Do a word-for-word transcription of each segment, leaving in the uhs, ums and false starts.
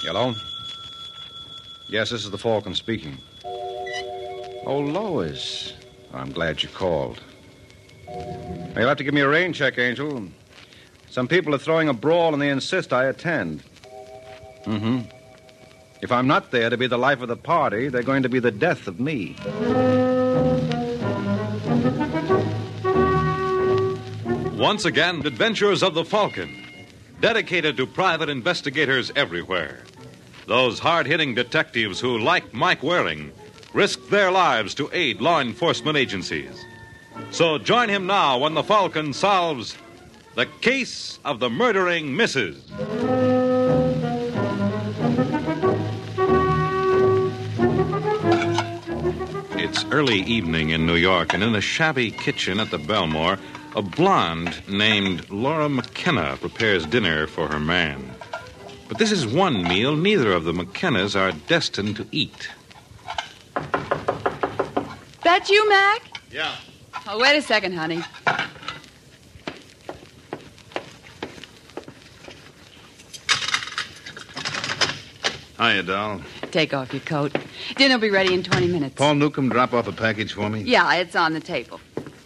Hello? Yes, this is the Falcon speaking. Oh, Lois. I'm glad you called. You'll have to give me a rain check, Angel. Some people are throwing a brawl and they insist I attend. Mm-hmm. If I'm not there to be the life of the party, they're going to be the death of me. Once again, Adventures of the Falcon, dedicated to private investigators everywhere. Those hard-hitting detectives who, like Mike Waring, risk their lives to aid law enforcement agencies. So join him now when the Falcon solves the case of the murdering Missus It's early evening in New York, and in a shabby kitchen at the Belmore, a blonde named Laura McKenna prepares dinner for her man. But this is one meal neither of the McKennas are destined to eat. That you, Mac? Yeah. Oh, wait a second, honey. Hiya, doll. Take off your coat. Dinner will be ready in twenty minutes. Paul Newcomb, drop off a package for me? Yeah, it's on the table.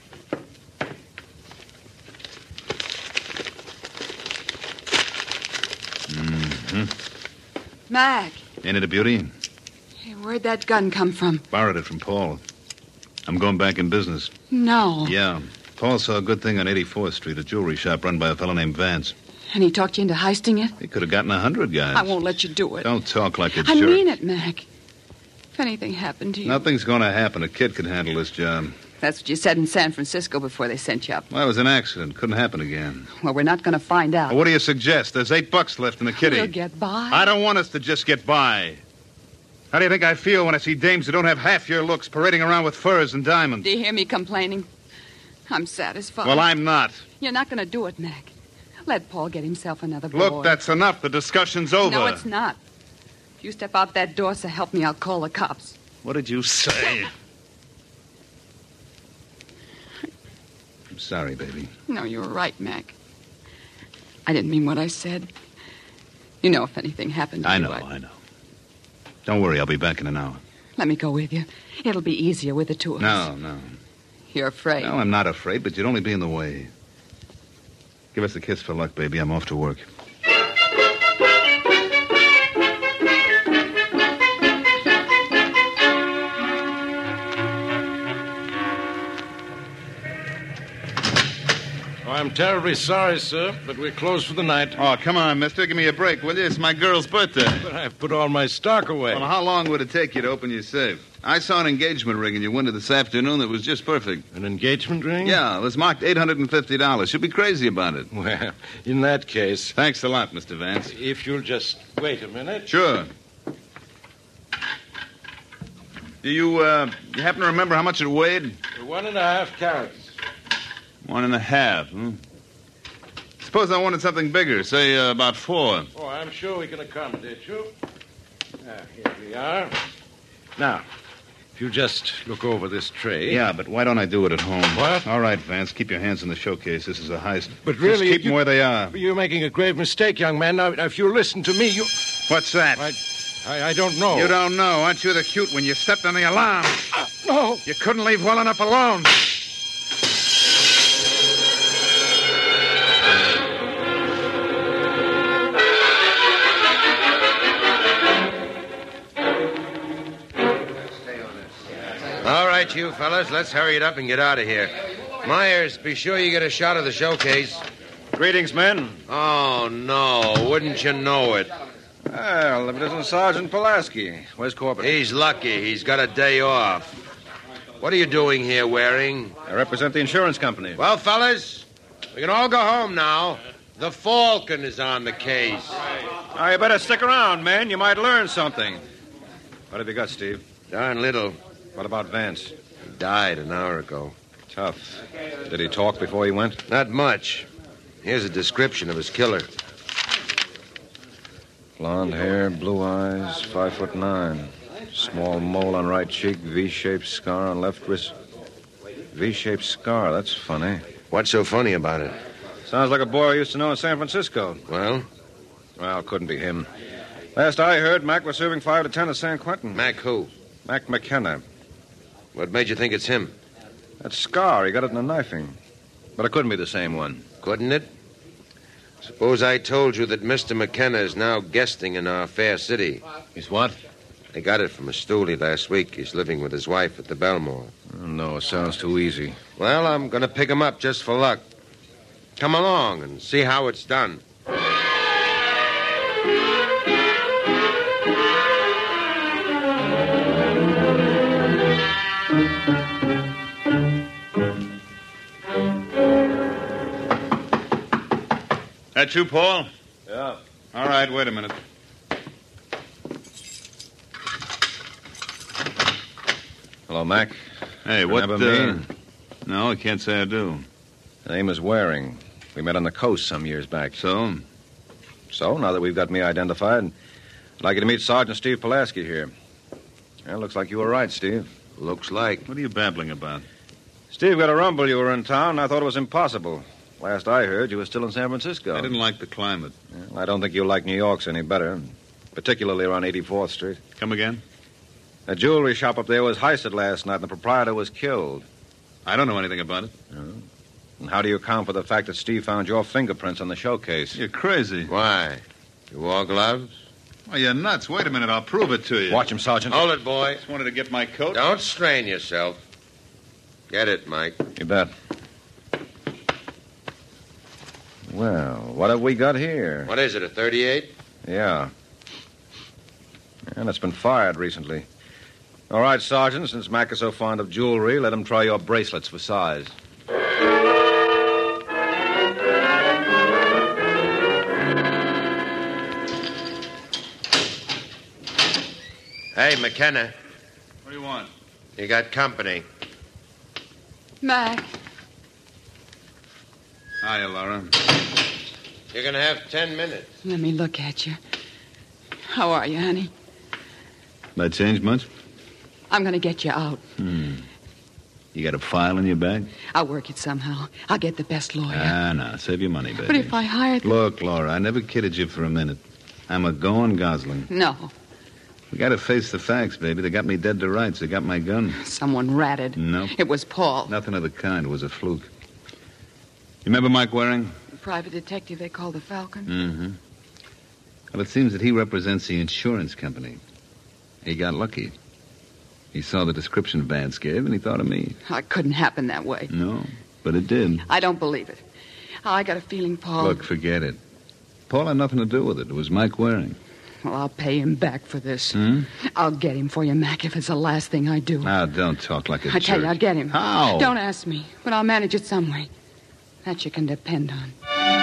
Mm-hmm. Mac. Ain't it a beauty? Hey, where'd that gun come from? Borrowed it from Paul. I'm going back in business. No. Yeah. Paul saw a good thing on eighty-fourth Street, a jewelry shop run by a fellow named Vance. And he talked you into heisting it? He could have gotten a hundred guys. I won't let you do it. Don't talk like a I jerk. mean it, Mac. If anything happened to you... Nothing's going to happen. A kid can handle this job. That's what you said in San Francisco before they sent you up. Well, it was an accident. Couldn't happen again. Well, we're not going to find out. Well, what do you suggest? There's eight bucks left in the kitty. We'll get by. I don't want us to just get by. How do you think I feel when I see dames who don't have half your looks parading around with furs and diamonds? Do you hear me complaining? I'm satisfied. Well, I'm not. You're not going to do it, Mac. Let Paul get himself another boy. Look, that's enough. The discussion's over. No, it's not. If you step out that door, so help me, I'll call the cops. What did you say? I'm sorry, baby. No, you were right, Mac. I didn't mean what I said. You know, if anything happened to I you, know, I'd... I know. Don't worry, I'll be back in an hour. Let me go with you. It'll be easier with the two of us. No, no. You're afraid. No, I'm not afraid, but you'd only be in the way. Give us a kiss for luck, baby. I'm off to work. Oh, I'm terribly sorry, sir, but we're closed for the night. Oh, come on, mister. Give me a break, will you? It's my girl's birthday. But I've put all my stock away. Well, how long would it take you to open your safe? I saw an engagement ring in your window this afternoon that was just perfect. An engagement ring? Yeah, it was marked eight hundred fifty dollars. You'll be crazy about it. Well, in that case... Thanks a lot, Mister Vance. If you'll just wait a minute. Sure. Do you, uh, you happen to remember how much it weighed? One and a half carats. One and a half, hmm? Suppose I wanted something bigger, say uh, about four. Oh, I'm sure we can accommodate you. Ah, here we are. Now, if you just look over this tray. Yeah, but why don't I do it at home? What? All right, Vance, keep your hands in the showcase. This is a heist. But really... Just keep you, them where they are. You're making a grave mistake, young man. Now, if you listen to me, you... What's that? I, I, I don't know. You don't know. Aren't you the cute when you stepped on the alarm? Uh, no. You couldn't leave well enough alone. All right, you fellas, let's hurry it up and get out of here. Myers, be sure you get a shot of the showcase. Greetings, men. Oh, no. Wouldn't you know it? Well, if it isn't Sergeant Pulaski. Where's Corbett? He's lucky. He's got a day off. What are you doing here, Waring? I represent the insurance company. Well, fellas, we can all go home now. The Falcon is on the case. Now, you better stick around, man. You might learn something. What have you got, Steve? Darn little. What about Vance? He died an hour ago. Tough. Did he talk before he went? Not much. Here's a description of his killer. Blonde hair, blue eyes, five foot nine. Small mole on right cheek, V-shaped scar on left wrist. V-shaped scar, that's funny. What's so funny about it? Sounds like a boy I used to know in San Francisco. Well? Well, couldn't be him. Last I heard, Mac was serving five to ten at San Quentin. Mac who? Mac McKenna. What made you think it's him? That scar, he got it in a knifing. But it couldn't be the same one. Couldn't it? Suppose I told you that Mister McKenna is now guesting in our fair city. He's what? I got it from a stoolie last week. He's living with his wife at the Belmore. Oh, no, it sounds too easy. Well, I'm going to pick him up just for luck. Come along and see how it's done. That you, Paul? Yeah. All right, wait a minute. Hello, Mac. Hey, what... Remember uh, me? No, I can't say I do. The name is Waring. We met on the coast some years back. So? So, now that we've got me identified, I'd like you to meet Sergeant Steve Pulaski here. Well, looks like you were right, Steve. Looks like. What are you babbling about? Steve got a rumble you were in town, and I thought it was impossible. Last I heard, you were still in San Francisco. I didn't like the climate. Well, I don't think you'll like New York's any better, particularly around eighty-fourth Street. Come again? A jewelry shop up there was heisted last night, and the proprietor was killed. I don't know anything about it. And how do you account for the fact that Steve found your fingerprints on the showcase? You're crazy. Why? You wore gloves? Oh, you're nuts. Wait a minute. I'll prove it to you. Watch him, Sergeant. Hold it, boy. Just wanted to get my coat. Don't strain yourself. Get it, Mike. You bet. Well, what have we got here? What is it, a thirty-eight? Yeah. And it's been fired recently. All right, Sergeant, since Mac is so fond of jewelry, let him try your bracelets for size. Hey, McKenna, What do you want? you got company. Mac, Hiya, Laura. You're going to have ten minutes. let me look at you. How are you, honey? That change much? I'm going to get you out. Hmm. You got a file in your bag? I'll work it somehow. I'll get the best lawyer. Ah, no. Save your money, baby. But if I hired... Look, Laura, I never kidded you for a minute. I'm a going Gosling. No. We got to face the facts, baby. They got me dead to rights. They got my gun. Someone ratted. No. It was Paul. Nothing of the kind. It was a fluke. You remember Mike Waring? The private detective they call the Falcon. Mm-hmm. Well, it seems that he represents the insurance company. He got lucky. He saw the description Vance gave, and he thought of me. Oh, it couldn't happen that way. No, but it did. I don't believe it. I got a feeling Paul... Look, forget it. Paul had nothing to do with it. It was Mike Waring. Well, I'll pay him back for this. Hmm? I'll get him for you, Mac, if it's the last thing I do. Now, don't talk like a I tell jerk. you, I'll get him. How? Don't ask me, but I'll manage it some way. That you can depend on.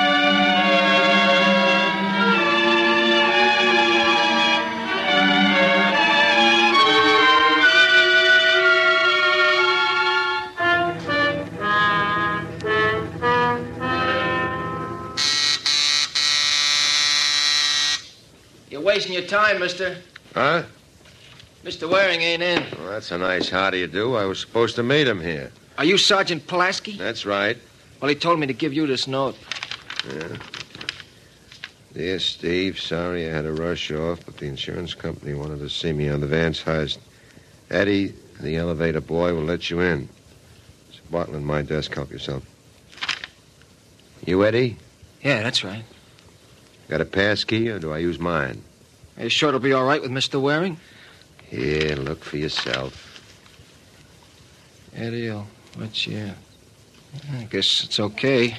You're wasting your time, mister. Huh? Mister Waring ain't in. Well, that's a nice how do you do. I was supposed to meet him here. Are you Sergeant Pulaski? That's right. Well, he told me to give you this note. Yeah. Dear Steve, sorry I had to rush off, but the insurance company wanted to see me on the Vance heist. Eddie, the elevator boy, will let you in. There's a bottle in my desk. Help yourself. You Eddie? Yeah, that's right. Got a pass key, or do I use mine? Are you sure it'll be all right with Mister Waring? Here, look for yourself. Eddie, I'll let you in. I guess it's okay.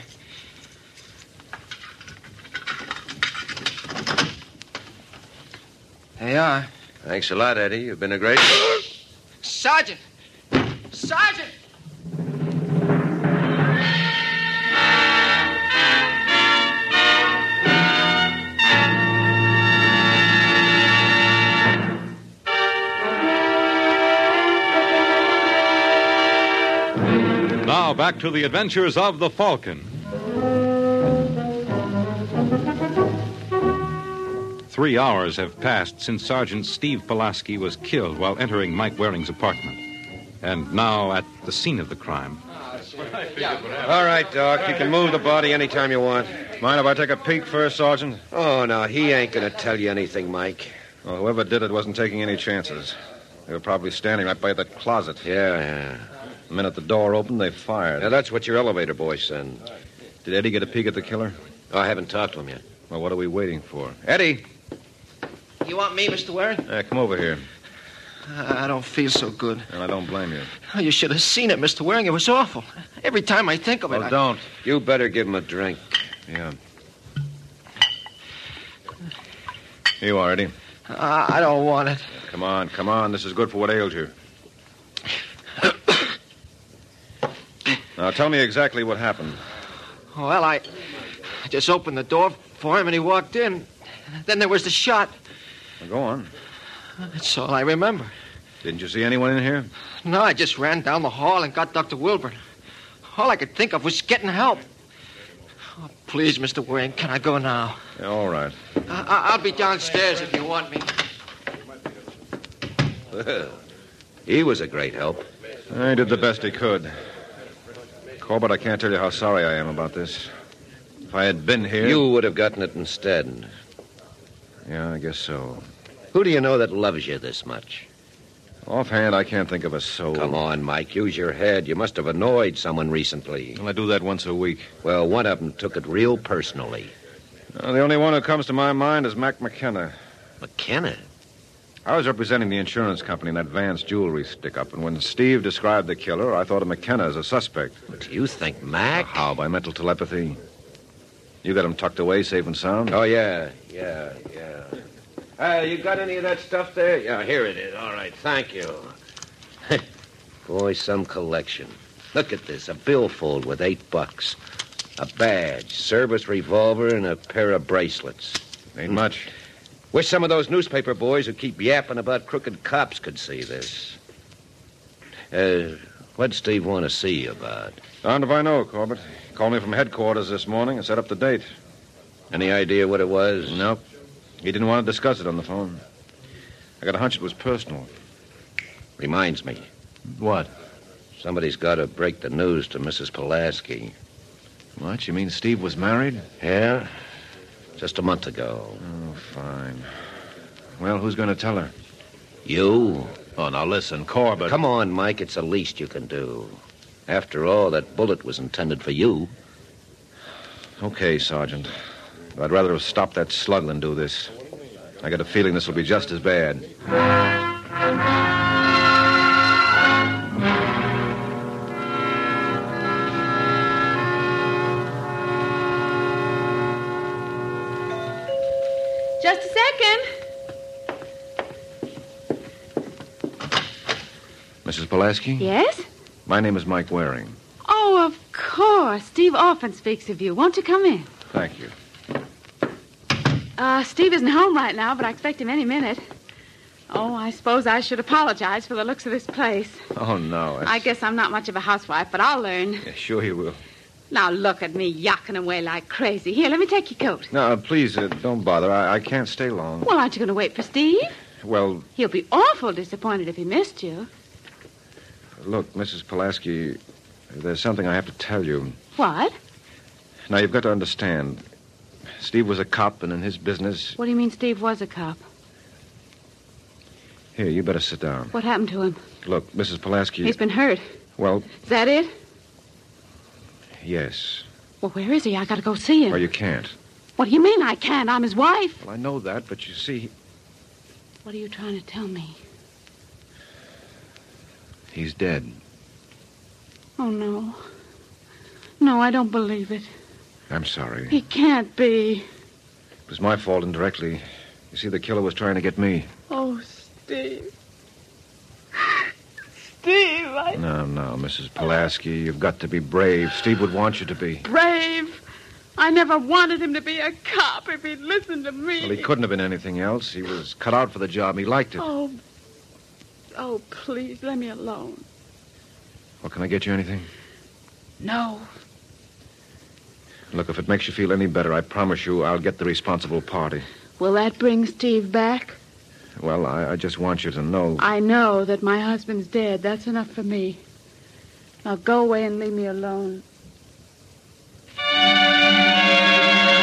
There you are. Thanks a lot, Eddie. You've been a great... Sergeant! Sergeant! Now back to the adventures of the Falcon. Three hours have passed since Sergeant Steve Pulaski was killed while entering Mike Waring's apartment. And now at the scene of the crime. All right, Doc. You can move the body anytime you want. Mind if I take a peek first, Sergeant? Oh, no, he ain't going to tell you anything, Mike. Well, whoever did it wasn't taking any chances. They were probably standing right by that closet. Yeah, yeah. The minute the door opened, they fired. Now, that's what your elevator boy said. Did Eddie get a peek at the killer? Oh, I haven't talked to him yet. Well, what are we waiting for? Eddie! You want me, Mister Waring? Uh, come over here. I don't feel so good. And I don't blame you. Oh, you should have seen it, Mister Waring. It was awful. Every time I think of it, Oh, I... don't. You better give him a drink. Yeah. Here you are, Eddie. Uh, I don't want it. Come on, come on. This is good for what ails you. Now, tell me exactly what happened. Well, I, I just opened the door for him and he walked in. Then there was the shot. Well, go on. That's all I remember. Didn't you see anyone in here? No, I just ran down the hall and got Doctor Wilburn. All I could think of was getting help. Oh, please, Mister Waring, can I go now? Yeah, all right. I- I- I'll be downstairs if you want me. Well, he was a great help. He did the best he could. Corbett, I can't tell you how sorry I am about this. If I had been here... You would have gotten it instead. Yeah, I guess so. Who do you know that loves you this much? Offhand, I can't think of a soul. Come on, Mike, use your head. You must have annoyed someone recently. Well, I do that once a week. Well, one of them took it real personally. Uh, the only one who comes to my mind is Mac McKenna. McKenna? I was representing the insurance company in that Vance jewelry stick-up, and when Steve described the killer, I thought of McKenna as a suspect. Do you think Mac? How? By mental telepathy? You got him tucked away, safe and sound? Oh, yeah, yeah, yeah. Uh, you got any of that stuff there? Yeah, here it is. All right, thank you. Boy, some collection. Look at this, a billfold with eight bucks. A badge, service revolver, and a pair of bracelets. Ain't much. Wish some of those newspaper boys who keep yapping about crooked cops could see this. Uh, what'd Steve want to see you about? Darned if I know, Corbett. He called me from headquarters this morning and set up the date. Any idea what it was? Nope. He didn't want to discuss it on the phone. I got a hunch it was personal. Reminds me. What? Somebody's got to break the news to Missus Pulaski. What? You mean Steve was married? Yeah? Just a month ago. Oh, fine. Well, who's going to tell her? You? Oh, now listen, Corbett. Come on, Mike. It's the least you can do. After all, that bullet was intended for you. Okay, Sergeant. I'd rather have stopped that slug than do this. I got a feeling this will be just as bad. Just a second. Missus Pulaski? Yes? My name is Mike Waring. Oh, of course. Steve often speaks of you. Won't you come in? Thank you. Uh, Steve isn't home right now, but I expect him any minute. Oh, I suppose I should apologize for the looks of this place. Oh, no. I guess I'm not much of a housewife, but I'll learn. Yeah, sure you will. Now, look at me yakking away like crazy. Here, let me take your coat. No, please, uh, don't bother. I, I can't stay long. Well, aren't you going to wait for Steve? Well, He'll be awful disappointed if he missed you. look, Missus Pulaski, there's something I have to tell you. What? Now, you've got to understand. Steve was a cop, and in his business... What do you mean Steve was a cop? Here, you better sit down. What happened to him? Look, Missus Pulaski... He's been hurt. Well, Is that it? yes. Well, where is he? I got to go see him. Well, you can't. What do you mean I can't? I'm his wife. Well, I know that, but you see, What are you trying to tell me? he's dead. Oh, no. No, I don't believe it. I'm sorry. He can't be. It was my fault indirectly. You see, the killer was trying to get me. Oh, Steve. Steve, I... No, no, Missus Pulaski, you've got to be brave. Steve would want you to be. Brave. I never wanted him to be a cop if he'd listened to me. Well, he couldn't have been anything else. He was cut out for the job. He liked it. Oh, oh, please, let me alone. Well, can I get you anything? No. Look, if it makes you feel any better, I promise you I'll get the responsible party. Will that bring Steve back? Well, I, I just want you to know... I know that my husband's dead. That's enough for me. Now go away and leave me alone.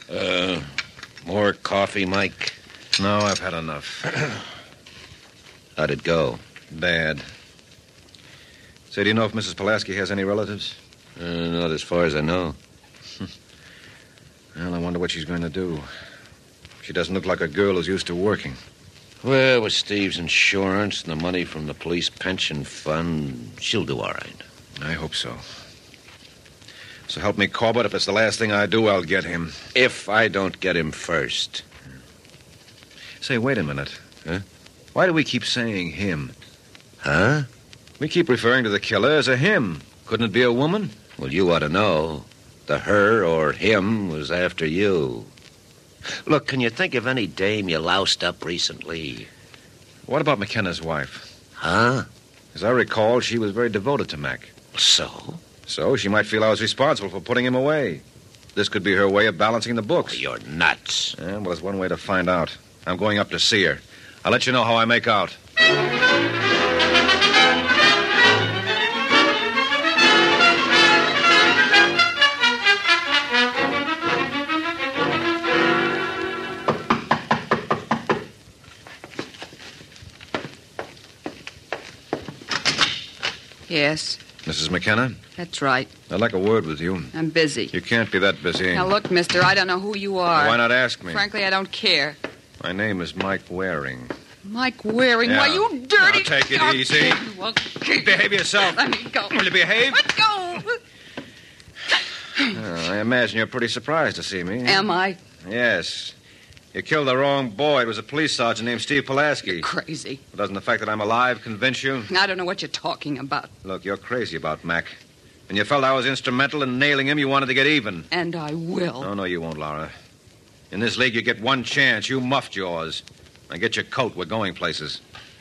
Uh, more coffee, Mike? No, I've had enough. How'd it go? Bad. Say, do you know if Missus Pulaski has any relatives? Uh, not as far as I know. Well, I wonder what she's going to do. She doesn't look like a girl who's used to working. Well, with Steve's insurance and the money from the police pension fund, she'll do all right. I hope so. So help me, Corbett, if it's the last thing I do, I'll get him. If I don't get him first. Say, wait a minute. Huh? Why do we keep saying him? Huh? We keep referring to the killer as a him. Couldn't it be a woman? Well, you ought to know. The her or him was after you. Look, can you think of any dame you loused up recently? What about McKenna's wife? Huh? As I recall, she was very devoted to Mac. So? So she might feel I was responsible for putting him away. This could be her way of balancing the books. Oh, you're nuts. Yeah, well, there's one way to find out. I'm going up to see her. I'll let you know how I make out. Yes, Missus McKenna, that's right. I'd like a word with you. I'm busy. You can't be that busy. Now, look, mister, I don't know who you are. Why not ask me? Frankly, I don't care. My name is Mike Waring. Mike Waring, Yeah. why, you dirty... Now, take it Okay. easy. Okay. Behave yourself. Let me go. Will you behave? Let go. Oh, I imagine you're pretty surprised to see me. Am I? Yes. You killed the wrong boy. It was a police sergeant named Steve Pulaski. Crazy. Doesn't the fact that I'm alive convince you? I don't know what you're talking about. Look, you're crazy about Mac. When you felt I was instrumental in nailing him, you wanted to get even. And I will. Oh, no, you won't, Laura. In this league, you get one chance. You muffed yours. Now get your coat. We're going places.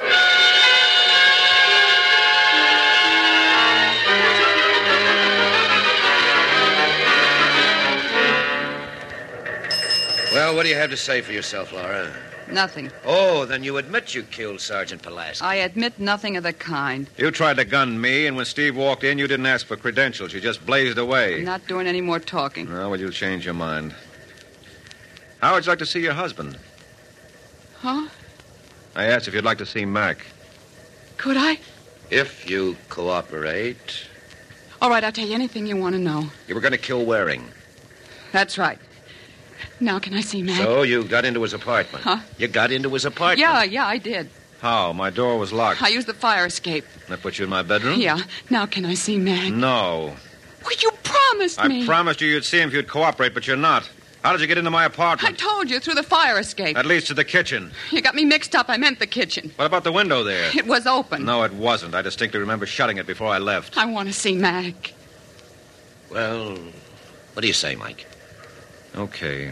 Well, what do you have to say for yourself, Laura? Nothing. Oh, then you admit you killed Sergeant Pulaski. I admit nothing of the kind. You tried to gun me, and when Steve walked in, you didn't ask for credentials. You just blazed away. I'm not doing any more talking. Well, well, you'll change your mind. How would you like to see your husband? Huh? I asked if you'd like to see Mac. Could I? If you cooperate. All right, I'll tell you anything you want to know. You were going to kill Waring. That's right. Now can I see Mac? So you got into his apartment. Huh? You got into his apartment. Yeah, yeah, I did. How? My door was locked. I used the fire escape. That put you in my bedroom? Yeah. Now can I see Mac? No. Well, you promised I me. promised you you'd see him if you'd cooperate, but you're not. How did you get into my I apartment? told you, through the fire escape. That leads to the kitchen. You got me mixed up. I meant the kitchen. What about the window there? It was open. No, it wasn't. I distinctly remember shutting it before I left. I want to see Mac. Well, what do you say, Mike? Okay.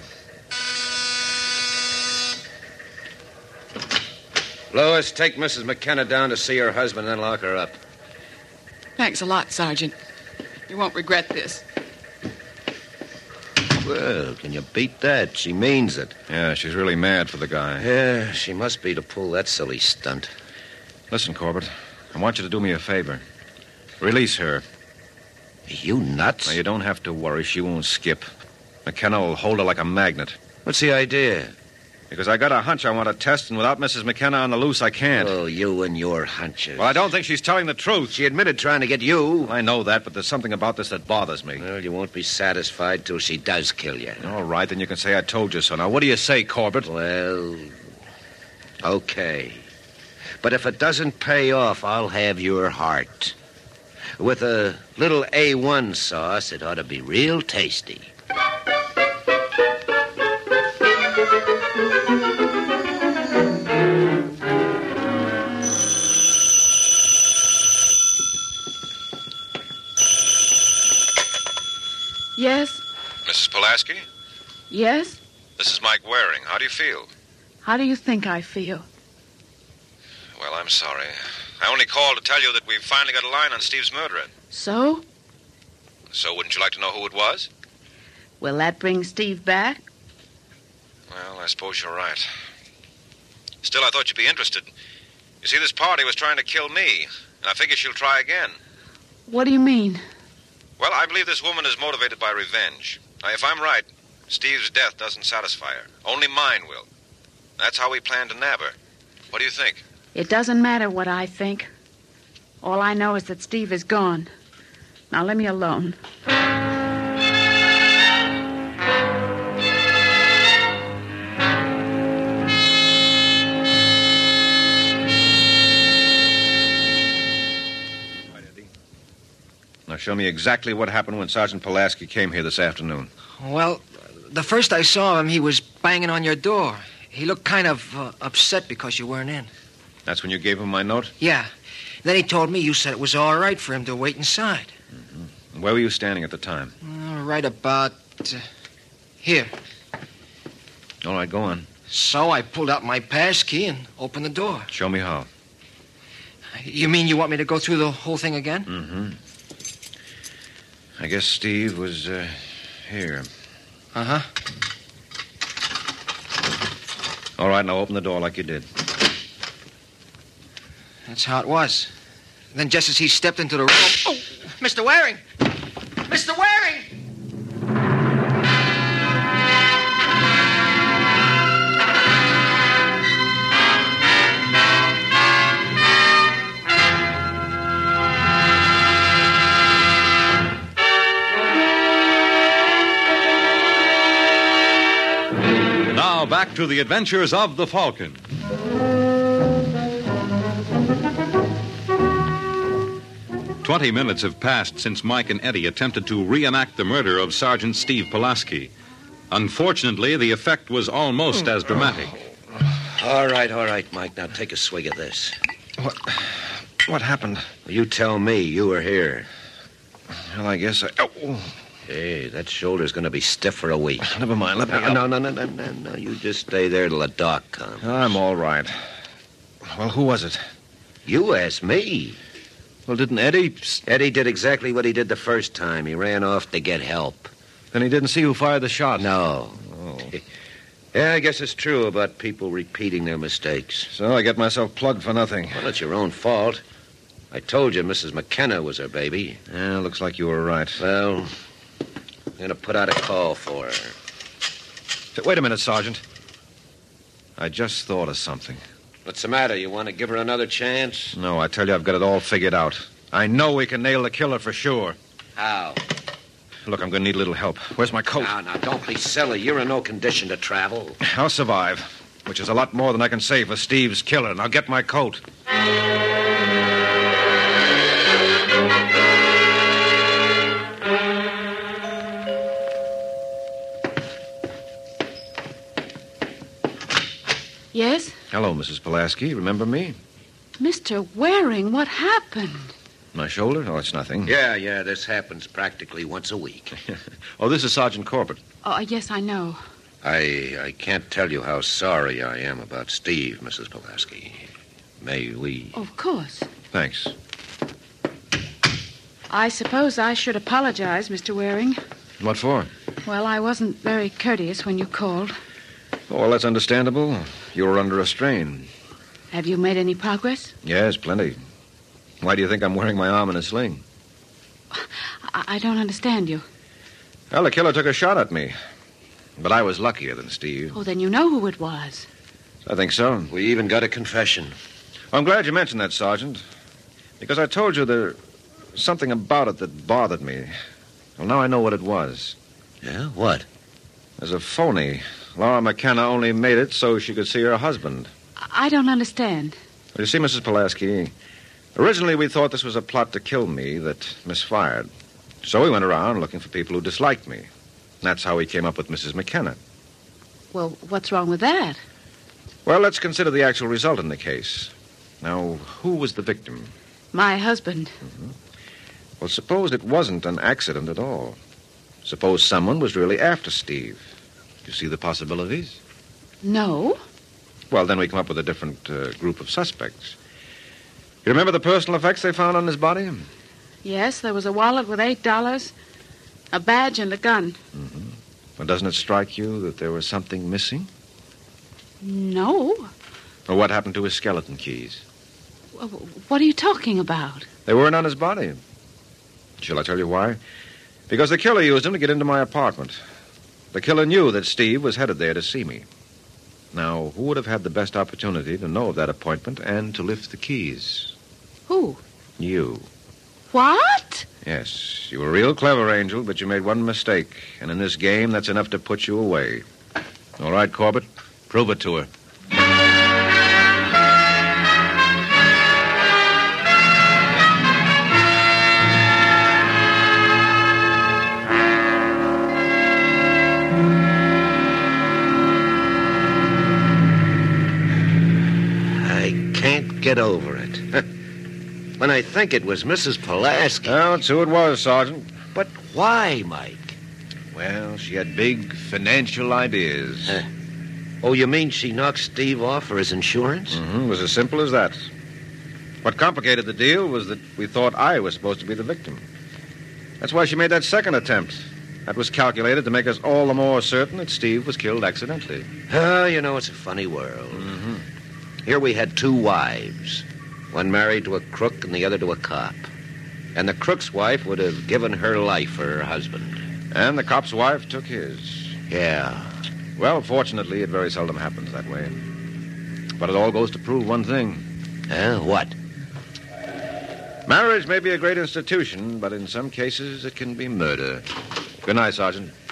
Lois, take Missus McKenna down to see her husband, then lock her up. Thanks a lot, Sergeant. You won't regret this. Well, can you beat that? She means it. Yeah, she's really mad for the guy. Yeah, she must be to pull that silly stunt. Listen, Corbett, I want you to do me a favor. Release her. Are you nuts? Now, you don't have to worry. She won't skip. McKenna will hold her like a magnet. What's the idea? Because I got a hunch I want to test, and without Missus McKenna on the loose, I can't. Oh, you and your hunches. Well, I don't think she's telling the truth. She admitted trying to get you. I know that, but there's something about this that bothers me. Well, you won't be satisfied till she does kill you. All right, then you can say I told you so. Now, what do you say, Corbett? Well, okay. But if it doesn't pay off, I'll have your heart. With a little A one sauce, it ought to be real tasty. Yes? Missus Pulaski? Yes? This is Mike Waring. How do you feel? How do you think I feel? Well, I'm sorry. I only called to tell you that we've finally got a line on Steve's murderer. So? So wouldn't you like to know who it was? Will that bring Steve back? Well, I suppose you're right. Still, I thought you'd be interested. You see, this party was trying to kill me, and I figure she'll try again. What do you mean? Well, I believe this woman is motivated by revenge. Now, if I'm right, Steve's death doesn't satisfy her. Only mine will. That's how we plan to nab her. What do you think? It doesn't matter what I think. All I know is that Steve is gone. Now let me alone. Now show me exactly what happened when Sergeant Pulaski came here this afternoon. Well, the first I saw him, he was banging on your door. He looked kind of uh, upset because you weren't in. That's when you gave him my note? Yeah. Then he told me you said it was all right for him to wait inside. Mm-hmm. Where were you standing at the time? Uh, right about uh, here. All right, go on. So I pulled out my pass key and opened the door. Show me how. You mean you want me to go through the whole thing again? Mm-hmm. I guess Steve was uh, here. Uh-huh. All right, now open the door like you did. That's how it was. Then just as he stepped into the room... Oh, Mister Waring! Mister Waring! Now back to the adventures of the Falcon. Twenty minutes have passed since Mike and Eddie attempted to reenact the murder of Sergeant Steve Pulaski. Unfortunately, the effect was almost as dramatic. All right, all right, Mike. Now take a swig of this. What, what happened? You tell me. You were here. Well, I guess I... Oh. Hey, that shoulder's going to be stiff for a week. Never mind. Let me no, no, no, no, no, no, no. You just stay there till the doc comes. I'm all right. Well, who was it? You asked me. Well, didn't Eddie... Eddie did exactly what he did the first time. He ran off to get help. Then he didn't see who fired the shot? No. Oh. Yeah, I guess it's true about people repeating their mistakes. So I get myself plugged for nothing. Well, it's your own fault. I told you Missus McKenna was her baby. Yeah, looks like you were right. Well, I'm going to put out a call for her. Wait a minute, Sergeant. I just thought of something. What's the matter? You want to give her another chance? No, I tell you, I've got it all figured out. I know we can nail the killer for sure. How? Look, I'm going to need a little help. Where's my coat? Now, now, don't be silly. You're in no condition to travel. I'll survive, which is a lot more than I can say for Steve's killer. Now get my coat. Yes? Hello, Missus Pulaski. Remember me? Mister Waring, what happened? My shoulder? Oh, it's nothing. Yeah, yeah, this happens practically once a week. Oh, this is Sergeant Corbett. Oh, yes, I know. I I can't tell you how sorry I am about Steve, Missus Pulaski. May we... Of course. Thanks. I suppose I should apologize, Mister Waring. What for? Well, I wasn't very courteous when you called. Oh, well, that's understandable. You were under a strain. Have you made any progress? Yes, plenty. Why do you think I'm wearing my arm in a sling? I, I don't understand you. Well, the killer took a shot at me. But I was luckier than Steve. Oh, then you know who it was. I think so. We even got a confession. Well, I'm glad you mentioned that, Sergeant. Because I told you there's something about it that bothered me. Well, now I know what it was. Yeah? What? As a phony, Laura McKenna only made it so she could see her husband. I don't understand. Well, you see, Missus Pulaski, originally we thought this was a plot to kill me that misfired. So we went around looking for people who disliked me. That's how we came up with Missus McKenna. Well, what's wrong with that? Well, let's consider the actual result in the case. Now, who was the victim? My husband. Mm-hmm. Well, suppose it wasn't an accident at all. Suppose someone was really after Steve. You see the possibilities? No. Well, then we come up with a different uh, group of suspects. You remember the personal effects they found on his body? Yes, there was a wallet with eight dollars, a badge, and a gun. Mm-hmm. Well, doesn't it strike you that there was something missing? No. Well, what happened to his skeleton keys? What are you talking about? They weren't on his body. Shall I tell you why? Because the killer used them to get into my apartment. The killer knew that Steve was headed there to see me. Now, who would have had the best opportunity to know of that appointment and to lift the keys? Who? You. What? Yes, you were real clever, Angel, but you made one mistake. And in this game, that's enough to put you away. All right, Corbett? Prove it to her. Get over it. When I think it was Missus Pulaski. Well, it's who it was, Sergeant. But why, Mike? Well, she had big financial ideas. Uh, oh, you mean she knocked Steve off for his insurance? Mm-hmm. It was as simple as that. What complicated the deal was that we thought I was supposed to be the victim. That's why she made that second attempt. That was calculated to make us all the more certain that Steve was killed accidentally. Oh, you know, it's a funny world. Mm-hmm. Here we had two wives, one married to a crook and the other to a cop. And the crook's wife would have given her life for her husband. And the cop's wife took his. Yeah. Well, fortunately, it very seldom happens that way. But it all goes to prove one thing. Huh? What? Marriage may be a great institution, but in some cases it can be murder. Good night, Sergeant.